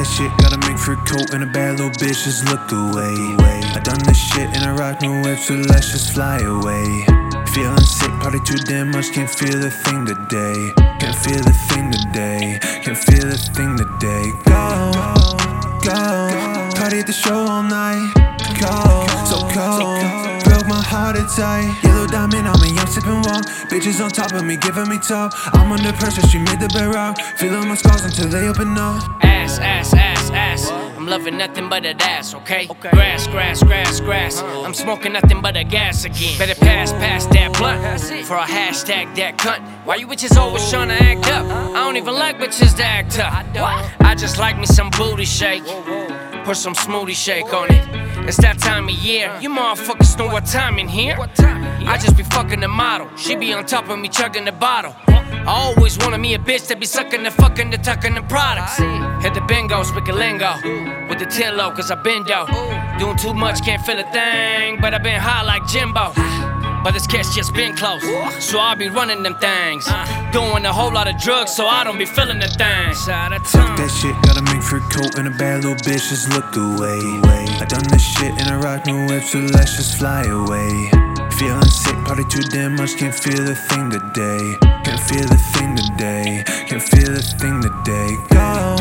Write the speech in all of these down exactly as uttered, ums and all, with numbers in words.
that shit, got a mink fur coat and a bad little bitch, just look away. I done this shit and I rock no whip, so let's just fly away. Feeling sick, party too damn much, can't feel the thing today. Can't feel the thing today, can't feel the thing today. Go, go, party at the show all night. Cold, so cold, broke my heart at tight. Yellow diamond on me, I'm sipping walk. Bitches on top of me, giving me top. I'm under pressure, she made the bed rock. Feeling my scars until they open up. Ass, ass, ass, ass. I'm loving nothing but that ass, okay? okay? Grass, grass, grass, grass. I'm smoking nothing but that gas again. Better pass, pass that blunt for a hashtag that cunt. Why you bitches always tryna act up? I don't even like bitches to act up. I just like me some booty shake. Put some smoothie shake on it. It's that time of year. You motherfuckers know what time in here. I just be fucking the model. She be on top of me chugging the bottle. I always wanted me a bitch that be sucking the fucking the tucking the products. Hit the bingo, speak a lingo with the tin low, cause I been dough. Doing too much, can't feel a thing, but I been high like Jimbo. But this cat's just been close, so I be running them things. Doing a whole lot of drugs, so I don't be feeling the things. Fuck that shit, got a mink fur coat and a bad little bitch, just look away. I done this shit and I rock no whip, so let's just fly away. Feeling sick, party too damn much, can't feel the thing today. Can't feel the thing today, can't feel the thing today. Go,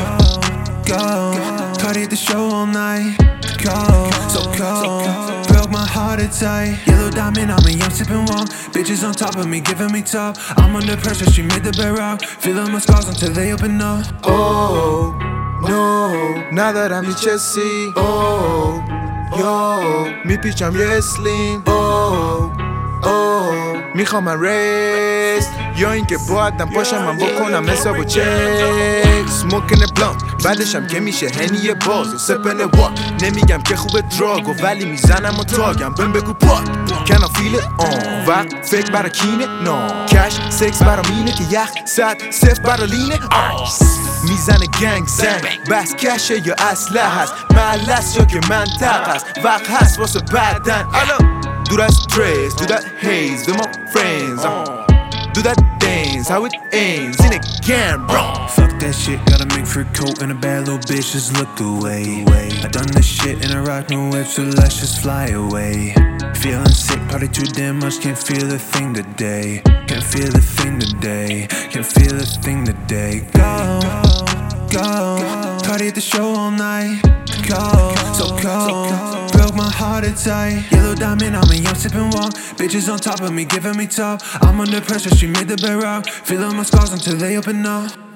go, party at the show all night. Cold, so cold, broke my heart at tight. Yellow diamond on me, I'm sipping walk. Bitches on top of me, giving me top. I'm under pressure, she made the bed rock. Feeling my scars until they open up. Oh, no, nadar miçesi. Oh, yo, میپیچم یه اسلیم. Oh, oh, میخوام ریس یا اینکه بایدم پاشم من بکنم حساب و چک. Smoking a blunt بعدشم که میشه هنی باز و سپن واک. نمیگم که خوبه دراگ و ولی میزنم و تاگم بهم بگو پاک. Can I feel it on وقت فکر برا کینه no کش سکس برا مینه که یخ صد صفر برا لینه میزنه گنگ زنگ بس کشه یا اسلحه هست محل است یا که منطقه است وقت هست واسه بدن Do that stress, do that haze with my friends uh, Do that dance, how it ends in a game, bro. Fuck that shit, got a mink fur coat and a bad little bitch, just look away. I done this shit and I rock no whip, so let's just fly away. Feeling sick, party too damn much, can't feel the thing today. Can't feel the thing today, can't feel the thing today. Go, go, party at the show all night. Cold, so cold, broke my heart at tight. Yellow diamond on me, I'm sipping walk. Bitches on top of me, giving me top. I'm under pressure, she made the bed rock. Feeling my scars until they open up.